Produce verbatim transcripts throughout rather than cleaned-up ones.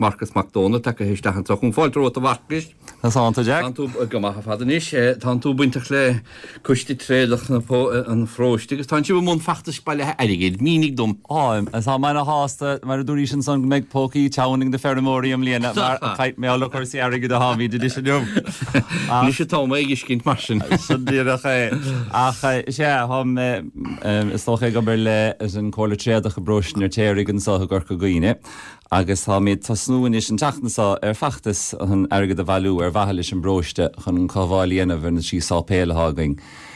Marcus McDonald tak hééis an trochn fáilró a bhacis. Táanta Jack? Tá tú go maitha fadan is, tá tú buintach le custí tréadach na an fróistegus, tá si mún fachtas bailile aigéid, mínig dom. Áim, as tá mana hásta mar a dúrí sin san meid pócaí teanning de ferramóí am líana mar caiit mé le chuirsaí aige de háí de dis dom. Ní sé tá méige cinint mar sin. Sudíach é. Ach sé ham is tócha go ber le as an cóla tréadach a brosin ar téirigh an sa gur go gaoine. Agus tá méid tá snúin is an teachtansa ar fachtas an airgad a bhú ar bhaile an broiste chun an cáháilíana bhar na sí sápéile hágaing.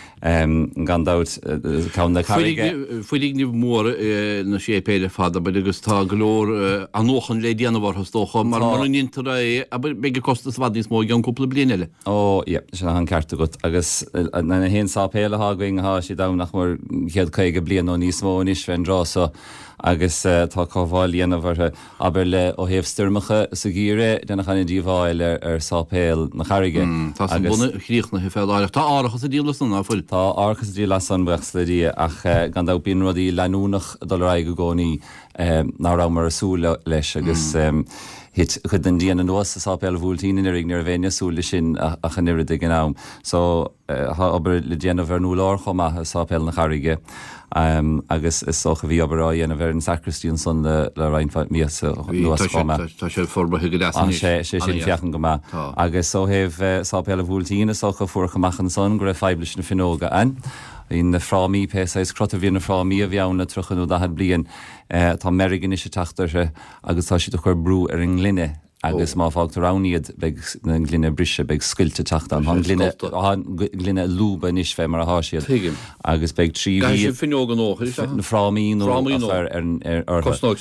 Um, gan dat uh, kan de karige Fuig ní mór na sé péidir fada be agus tá glór an nóchan le déana war stocha mar mar intar a be kostas vadís mó an kúpla bliile. Ó ja, se an carte gut agus na hen sápéile hágaing há si da nach mar héad chuige blian ó níos mó is fen rá so agus uh, tá cáháilíana bharthe aber le ó héobh styrmacha sa gíre denna chan díomháil ar, ar sápéil na charige. Mm, tá san buna chríochna he fel áireach. Tá áireachas a dílasna ná fuil. Tá áchas dí las an bheits le dí ach uh, gan dá bíon rudí leúnach dul raig go gcónaí um, ná ra mar a súla leis agus mm. um, hit chud an díana an nuas a sápéil bhúltíine ar ag nar bhéine súla sin a, a chanire dig an am. So uh, ha aber le déanamh ar núlár chomá a sápéil na charige. Um, agus is socha bhí abará dhéana bhar an sacristíon son le, le reinfeit mías nuas chomá. Tá sé forbathe go deas sé sé sin fiachan go má. Agus so heh uh, sápéil bhúltíine socha fuacha machchan son go raibh feiblis na finóga an. In na frámí pééis crota bhí na frámí a bheanna trochanú dahad blian uh, tá Amerigan is se tatarse agus tá si do chuir brú ar an glynne. Agus má fágtar ráníad beag na glynne brise beag scilte taachta an glynne glynne lúba níos fé mar a háisiad agus beag trí finógan ó na frámí nó ar ar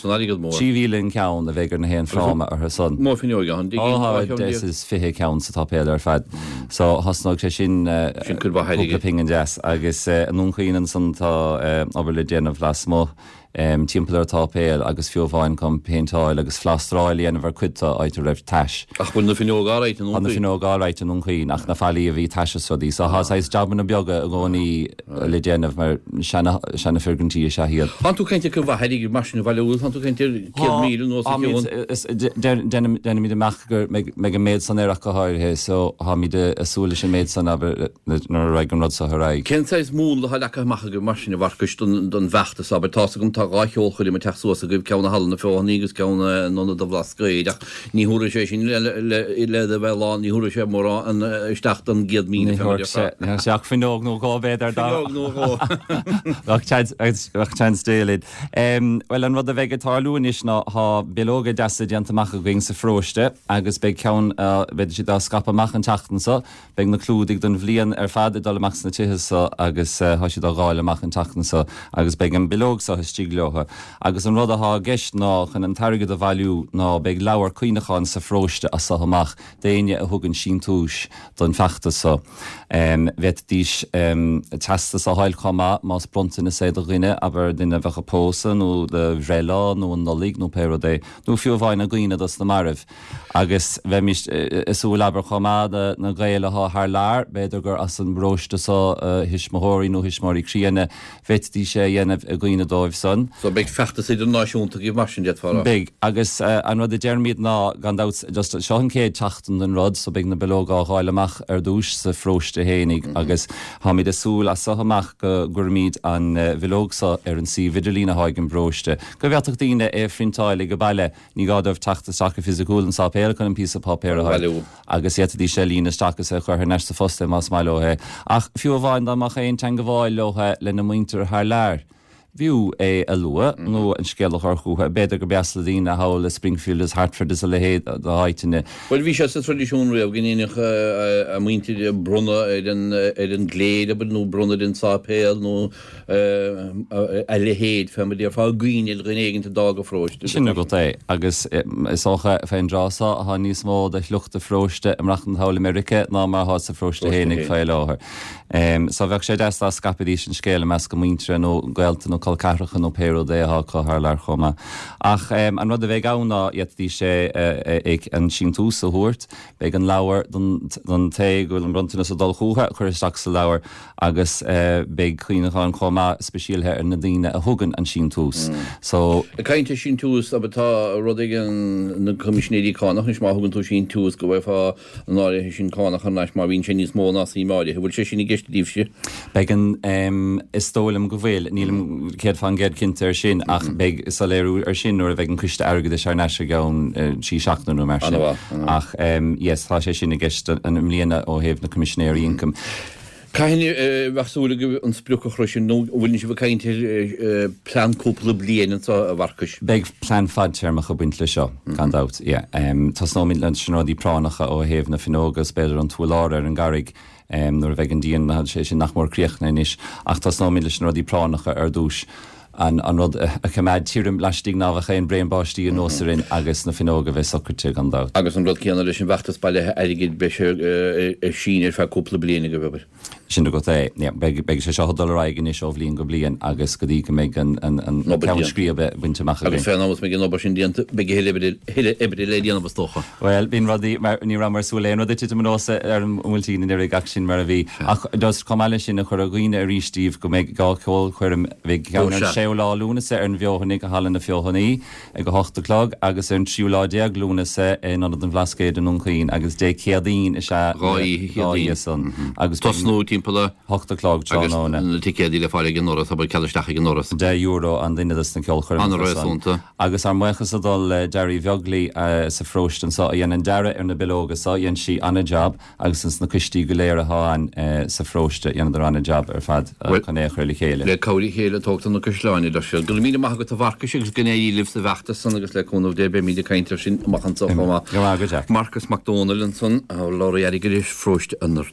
trí bhíle ceann a bhéidir na héan fráma ar son. Má finóga an is fithe ceann sa tápéile ar fad. So hasnog sé sin sin chud bhaide ping deas agus an úchaían san tá aber le déanamh las mó Um, timpplair tápéil agus fiúháin com péintáil agus flastráil ana bhar cuita áit raibh teis. Ach bun na finógáráit an na finógáráit an úchaín ach na fáí a bhí teise sodí. So hásáis jobban na beaga a gcónaí le déanamh mar sena firgantí se hiad. Han tú caiinte go bhheidir mar sin bhile han tú caiinte mí nó denna mí meach gur me an méid san éach go háirthe so há mí de asúla sin méid san aber nar raig an rud sa raig. Kentáis mún le lecha macha gur mar sin a bharcus don bheachtas aber tá gom tá gáithol chuir me teach soasa go ceanna halna fá nígus ceanna nona do bhlascaid ach ní thuúra sé sin le a bheitá ní thuúra sé mór an isteach an géad mína seach finóg nó gábéid ar dátein stéalaid. Well an rud a bheith atáúin is ná há beóga deasa deantamach a going sa fróiste agus beag ceann beidir si dá scapamach an teachtansa beag na clúdig don bhblion ar fad dolamach na tithe agus há si dá gáileach an teachtansa agus beag an beóg sa stíg leotha. Agus an rud ath gceist ná chun an targad a bhailiú ná beag leabhar cuioineáin sa fróiste a sahamach daine a thugann sin túis don fechtasa. Um, Bheit díos um, testa sa háil chomá más brontain na séad a rinne aber duine bhecha pósan nó de bhréile nó an nolig nó péro dé nó fiúhhain na gcuoine dos na maribh. Agus bheith mis isú leabhar chomá na gréile th th lear beidir gur as an bróiste sa hisismóirí nó hisismóirí críanna bheit dí sé dhéanamh a gcuoine dóibh son. So beag fechtta sé don náisiúnta í mar sin dead fara. Big agus uh, an rud a dearmíad ná gan dat just sean céad teachtan den rud so beag na belóga gáileach ar dúis sa fróiste hénig mm-hmm. agus há míad asúl a sahamach go gurmíd an uh, belógsa ar an sí vidirlína háigen bróiste. Go bheach daine é frintáil go bailile ní gádah teachta stacha fisicúil an sápéil chun an pí a papéir agus iad dí sé lína stachas a chuir neiste fosta más mailóthe. Ach fiú bháin amach éon te go bháil lothe le na muintear th lear. Bhíú é a lua nó an scéalach chutha beidir go beasla dína a hála Springfield is Hartford is a le héad a háiteine. Well bhí sé sa tradiisiún raibh gnéach a muinte brunna ar an gléad a nó brunna den sápéil nó a le héad fe mar fá gcuoine rénéigen dag a fróiste. Sinna go é agus is ácha féin rása a níos mó de chluchta fróiste amreachtan hála America ná mar há sa fróiste hénig fé láthair. Sa bheith sé deas a scapadí sin scéile meas go muintre nó gailta nó col carachan ó péro déha có hálar chuma. Ach um, an rud a bheith gána iadtí sé uh, ag an sin tús a húirt, beag an láhar don té goil an brontina sa dul chútha chuir isteach sa láhar agus uh, beag chuoineáin chuma speisialthe ar na daine a thugan an sin tús. Mm. So a caiinte sin tús a tá rud an na commissionéí cánach is má thugann tú sin tús go bhfuil fá an áirithe sin cánach an leis má bhín sin níos mó ná í máide, bhfuil sé sin i gceist díobhse. Beag an um, is tólam go bhfuil, nílam céad fan géad cinnte ar sin, ach mm-hmm. beag is a léirú ar sin nuair a bheith an cuiste airgad is ar neise gán uh, sí seachtainú mar sin. Ach, um, yes, tá sé sin i gceist an mlíana ó héamh na commissionéirí income. Caine bheitsúla go an sprucha chruisisin nó bhfuil ní si bh cainte plán cúpla bliana a bharcais. Beag plán fad tearmach a buint le seo, gan dát, yeah. Um, Tás nó mín lein sinráidí pránacha ó héamh na finógas beidir an túláir ar an garig um, nuair a bheith an díon na sé sin nach mór críochna inis, ach tás nó mín le sinráidí pránacha ar dúis. An an rud a cumad tírim leistíigh náhacha an bréonbáistí an nósarin agus na finóga bheith socrte an dát. Agus an rud céanna leis an bheachtas bailile airigid be sin ar fe cúpla bliana go bhfuil. Sin go é, beag sé seo dollaraigen is ó bhlíon go blion agus go dtí go méid an ceannscríobe bhainteach. Agus féan ámas mé an obair sin díanta be heile ebri le díanana bastócha. Well, bín radí ní ra mar súléin rud tí nósa ar an bhfuiltíín ar gach sin mar a bhí. Ach dos comáile sin a chur a gcuoine a rístíomh go méid gáil chuirm bhíh ceanna lá lúnasa ar an bheohannig a hallan na fiohannaí ag go hochtalog agus ar an triúláideag lúnasa in an an bhlascéad an unchaín agus dé ceadín is se ráí san agus tosnú timppla hochtalog Johnna na ticéadí le fáile an noras a bud ceisteach an noras. De euro an duine na ceolchir anúnta. Agus ar muchas a dul Jerry Bheoglí sa fróstan sa a dhéanaan deire ar na bilóga sa dhéan si anna job agus sans na cistí go léir a háin sa frósta dhéanaan anna job ar fad chu é chuirla chéile. Le cóí chéile tógtan na cosláinine Gil mí maitha go bharca agus gnéí libh sa bheachtas san agus le chunmh dé be míidir caiintear sin machchan Marcus McDonald son a láir go fróiste anar.